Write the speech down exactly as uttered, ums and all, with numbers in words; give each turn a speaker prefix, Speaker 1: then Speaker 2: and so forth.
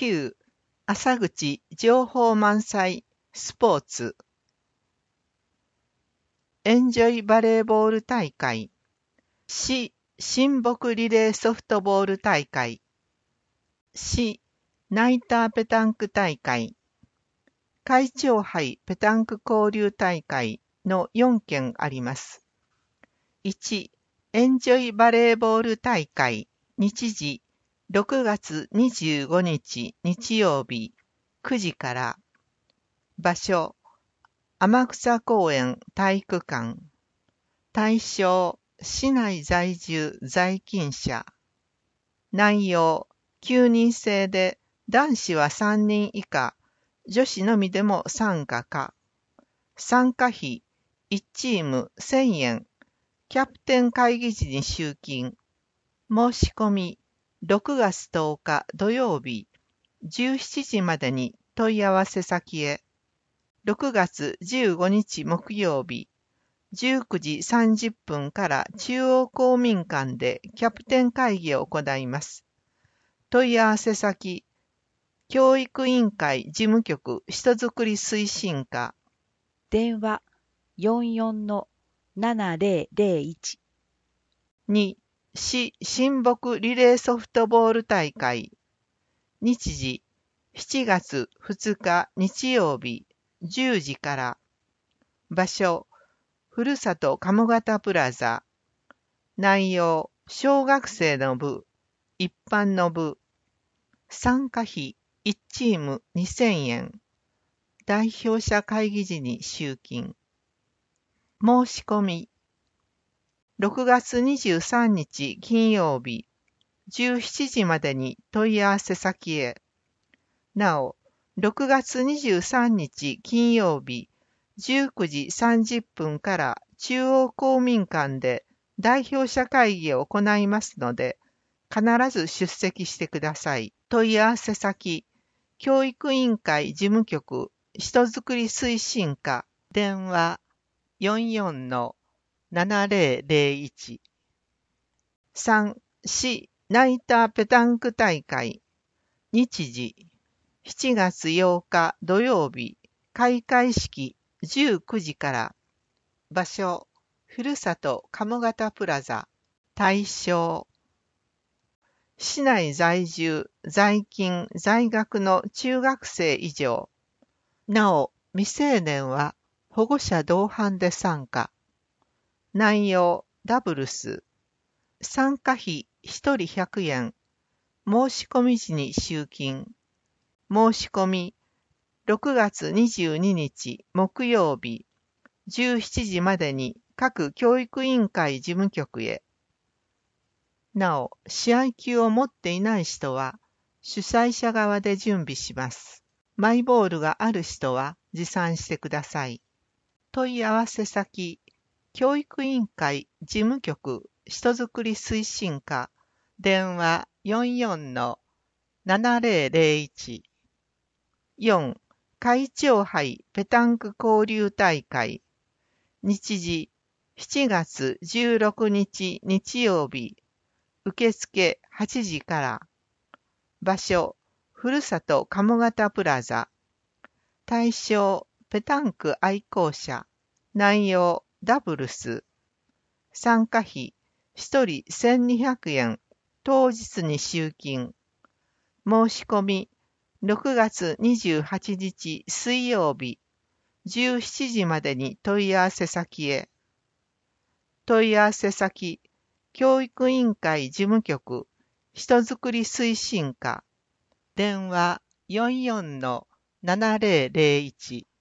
Speaker 1: きゅう朝口情報満載スポーツエンジョイバレーボール大会市親睦リレーソフトボール大会市ナイターペタンク大会会長杯ペタンク交流大会のよんけんあります。いちエンジョイバレーボール大会日時ろくがつにじゅうごにち日曜日くじから場所天草公園体育館対象市内在住在勤者内容きゅうにん制で男子はさんにん以下女子のみでも参加か参加費いちチームせんえんキャプテン会議時に集金申し込みろくがつとおか土曜日じゅうしちじまでに問い合わせ先へろくがつじゅうごにち木曜日じゅうくじさんじゅっぷんから中央公民館でキャプテン会議を行います。問い合わせ先教育委員会事務局人づくり推進課
Speaker 2: 電話 よんよんのななぜろぜろいち
Speaker 1: に市親睦リレーソフトボール大会日時しちがつふつか日曜日じゅうじから場所ふるさと鴨方プラザ内容小学生の部一般の部参加費いちチームにせんえん代表者会議時に集金申し込みろくがつにじゅうさんにち金曜日じゅうしちじまでに問い合わせ先へなおろくがつにじゅうさんにち金曜日じゅうくじさんじゅっぷんから中央公民館で代表者会議を行いますので必ず出席してください。問い合わせ先教育委員会事務局人づくり推進課電話 よんよんのななぜろぜろいち さん市ナイターペタンク大会日時しちがつようか土曜日開会式じゅうくじから場所ふるさと鴨方プラザ対象市内在住在勤在学の中学生以上なお未成年は保護者同伴で参加内容ダブルス参加費ひとりひゃくえん申し込み時に集金申し込みろくがつにじゅうににち木曜日じゅうしちじまでに各教育委員会事務局へなお試合球を持っていない人は主催者側で準備しますマイボールがある人は持参してください問い合わせ先教育委員会事務局人づくり推進課電話 よんよんのななぜろぜろいち よん会長杯ペタンク交流大会日時しちがつじゅうろくにち日曜日受付はちじから場所ふるさと鴨方プラザ対象ペタンク愛好者内容ダブルス参加費ひとりせんにひゃくえん当日に集金申し込みろくがつにじゅうはちにち水曜日じゅうしちじまでに問い合わせ先へ問い合わせ先教育委員会事務局人づくり推進課電話 よんよんのななぜろぜろいち